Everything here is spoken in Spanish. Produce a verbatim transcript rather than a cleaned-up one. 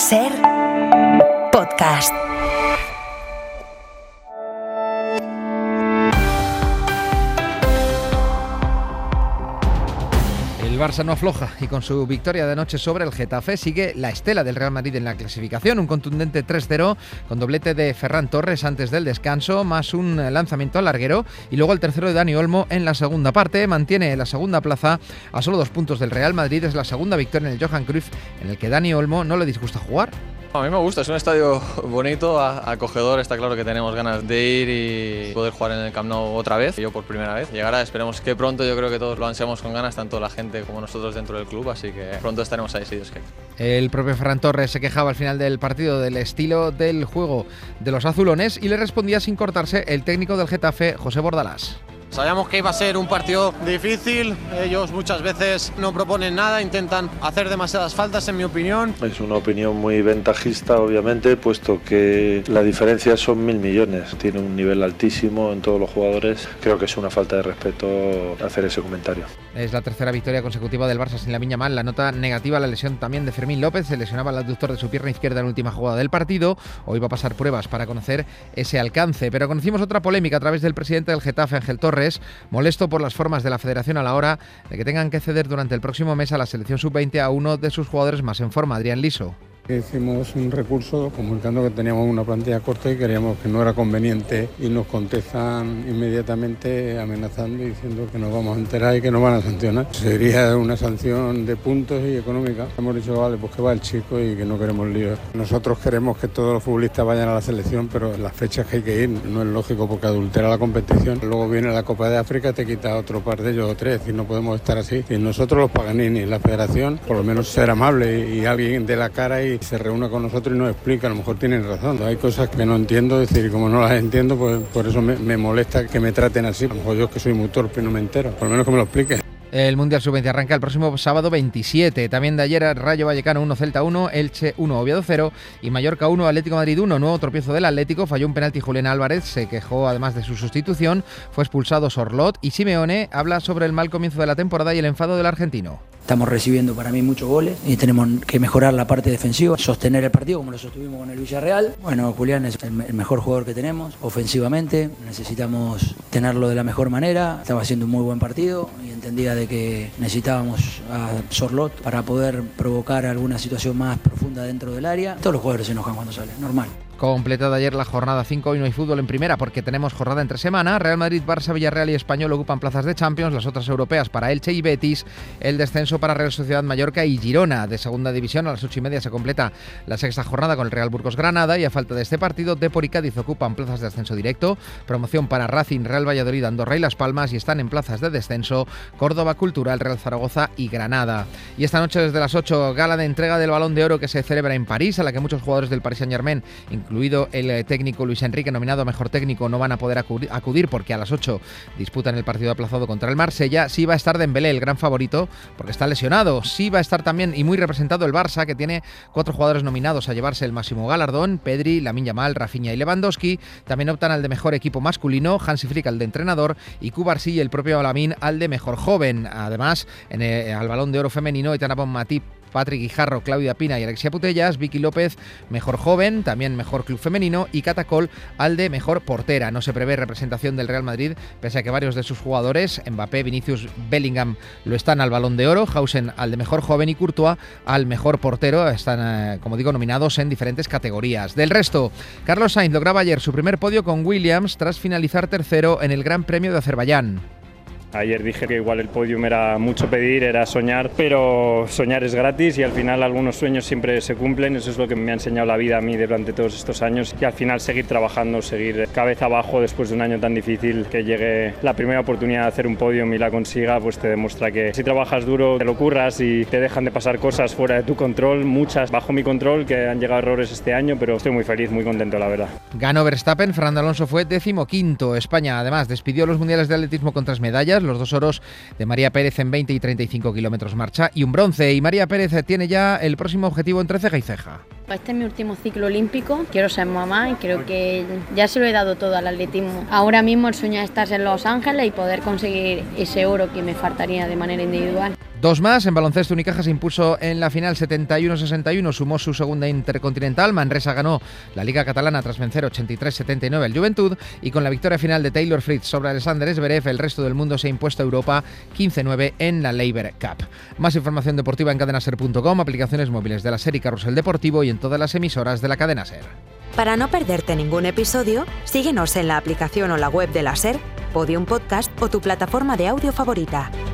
Ser podcast. El Barça no afloja y con su victoria de anoche sobre el Getafe sigue la estela del Real Madrid en la clasificación. Un contundente tres cero con doblete de Ferran Torres antes del descanso, más un lanzamiento al larguero y luego el tercero de Dani Olmo en la segunda parte. Mantiene la segunda plaza a solo dos puntos del Real Madrid. Es la segunda victoria en el Johan Cruyff, en el que Dani Olmo no le disgusta jugar. A mí me gusta, es un estadio bonito, acogedor, está claro que tenemos ganas de ir y poder jugar en el Camp Nou otra vez, yo por primera vez. Llegará, esperemos que pronto, yo creo que todos lo ansiamos con ganas, tanto la gente como nosotros dentro del club, así que pronto estaremos ahí, si Dios quiere. El propio Ferran Torres se quejaba al final del partido del estilo del juego de los azulones y le respondía sin cortarse el técnico del Getafe, José Bordalás. Sabíamos que iba a ser un partido difícil, ellos muchas veces no proponen nada, intentan hacer demasiadas faltas en mi opinión. Es una opinión muy ventajista obviamente, puesto que la diferencia son mil millones, tiene un nivel altísimo en todos los jugadores, creo que es una falta de respeto hacer ese comentario. Es la tercera victoria consecutiva del Barça sin Lamine Yamal. La nota negativa, la lesión también de Fermín López, se lesionaba el aductor de su pierna izquierda en la última jugada del partido. Hoy va a pasar pruebas para conocer ese alcance, pero conocimos otra polémica a través del presidente del Getafe, Ángel Torres, molesto por las formas de la federación a la hora de que tengan que ceder durante el próximo mes a la selección sub veinte a uno de sus jugadores más en forma, Adrián Liso. Hicimos un recurso comunicando que teníamos una plantilla corta y creíamos que no era conveniente y nos contestan inmediatamente amenazando y diciendo que nos vamos a enterar y que nos van a sancionar. Sería una sanción de puntos y económica. Hemos dicho, vale, pues que va el chico y que no queremos líos. Nosotros queremos que todos los futbolistas vayan a la selección, pero en las fechas que hay que ir no es lógico porque adultera la competición. Luego viene la Copa de África, te quita otro par de ellos o tres y no podemos estar así. Y nosotros los Paganini, la federación, por lo menos ser amable y, y alguien de la cara y se reúne con nosotros y nos explica, a lo mejor tienen razón. Hay cosas que no entiendo, es decir, como no las entiendo, pues por eso me, me molesta que me traten así. A lo mejor yo que soy muy torpe y no me entero, por lo menos que me lo explique. El Mundial sub veinte arranca el próximo sábado veintisiete. También de ayer, Rayo Vallecano uno, Celta uno, Elche uno, Oviedo cero y Mallorca uno, Atlético Madrid uno. Nuevo tropiezo del Atlético, falló un penalti Julián Álvarez, se quejó además de su sustitución, fue expulsado Sorlot y Simeone habla sobre el mal comienzo de la temporada y el enfado del argentino. Estamos recibiendo para mí muchos goles y tenemos que mejorar la parte defensiva, sostener el partido como lo sostuvimos con el Villarreal. Bueno, Julián es el mejor jugador que tenemos ofensivamente, necesitamos tenerlo de la mejor manera. Estaba haciendo un muy buen partido y entendía de que necesitábamos a Sorlot para poder provocar alguna situación más profunda dentro del área. Todos los jugadores se enojan cuando salen, normal. Completada ayer la jornada cinco, hoy no hay fútbol en primera porque tenemos jornada entre semana. Real Madrid, Barça, Villarreal y Español ocupan plazas de Champions, las otras europeas para Elche y Betis, el descenso para Real Sociedad, Mallorca y Girona. De segunda división a las ocho y media se completa la sexta jornada con el Real Burgos Granada y a falta de este partido, Depor y Cádiz ocupan plazas de ascenso directo, promoción para Racing, Real Valladolid, Andorra y Las Palmas y están en plazas de descenso Córdoba, Cultural, Real Zaragoza y Granada. Y esta noche desde las ocho, gala de entrega del Balón de Oro que se celebra en París, a la que muchos jugadores del Paris Saint-Germain, incluido el técnico Luis Enrique, nominado a mejor técnico, no van a poder acudir porque a las ocho disputan el partido aplazado contra el Marsella. Sí va a estar Dembélé, el gran favorito, porque está lesionado. Sí va a estar también y muy representado el Barça, que tiene cuatro jugadores nominados a llevarse el máximo galardón: Pedri, Lamine Yamal, Rafinha y Lewandowski. También optan al de mejor equipo masculino, Hansi Flick al de entrenador y Cubarsí y el propio Lamine al de mejor joven. Además, en el, al Balón de Oro femenino, Aitana Bonmatí, Patrick Guijarro, Claudia Pina y Alexia Putellas, Vicky López, mejor joven, también mejor club femenino, y Catacol al de mejor portera. No se prevé representación del Real Madrid, pese a que varios de sus jugadores, Mbappé, Vinicius, Bellingham, lo están al Balón de Oro, Hausen al de mejor joven y Courtois al mejor portero. Están, eh, como digo, nominados en diferentes categorías. Del resto, Carlos Sainz lograba ayer su primer podio con Williams tras finalizar tercero en el Gran Premio de Azerbaiyán. Ayer dije que igual el podium era mucho pedir, era soñar, pero soñar es gratis y al final algunos sueños siempre se cumplen. Eso es lo que me ha enseñado la vida a mí durante todos estos años, y al final seguir trabajando, seguir cabeza abajo después de un año tan difícil, que llegue la primera oportunidad de hacer un podium y la consiga, pues te demuestra que si trabajas duro, te lo curras y te dejan de pasar cosas fuera de tu control, muchas bajo mi control, que han llegado errores este año, pero estoy muy feliz, muy contento, la verdad. Ganó Verstappen, Fernando Alonso fue decimoquinto. España además despidió los mundiales de atletismo con tres medallas, los dos oros de María Pérez en veinte y treinta y cinco kilómetros marcha y un bronce, y María Pérez tiene ya el próximo objetivo entre ceja y ceja. Este es mi último ciclo olímpico, quiero ser mamá y creo que ya se lo he dado todo al atletismo. Ahora mismo el sueño es estar en Los Ángeles y poder conseguir ese oro que me faltaría de manera individual. Dos más, en baloncesto Unicaja se impuso en la final setenta y uno sesenta y uno, sumó su segunda intercontinental, Manresa ganó la Liga Catalana tras vencer ochenta y tres setenta y nueve al Juventud, y con la victoria final de Taylor Fritz sobre Alexander Zverev, el resto del mundo se ha impuesto a Europa quince nueve en la Laver Cup. Más información deportiva en cadena ser punto com, aplicaciones móviles de la SER y Carrusel Deportivo y en todas las emisoras de la cadena SER. Para no perderte ningún episodio, síguenos en la aplicación o la web de la SER, Podium Podcast o tu plataforma de audio favorita.